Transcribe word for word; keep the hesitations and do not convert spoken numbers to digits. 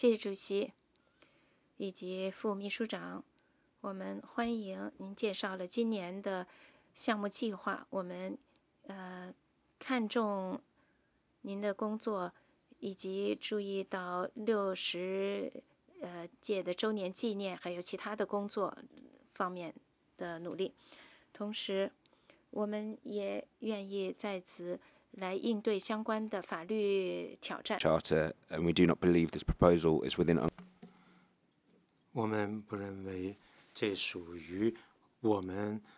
谢谢主席以及副秘书长，我们欢迎您介绍了今年的项目计划。我们呃看重您的工作，以及注意到六十呃届的周年纪念，还有其他的工作方面的努力。同时，我们也愿意在此来应对相关的法律挑战。 Charter, and we do not believe this proposal is within. 我们不认为这属于我们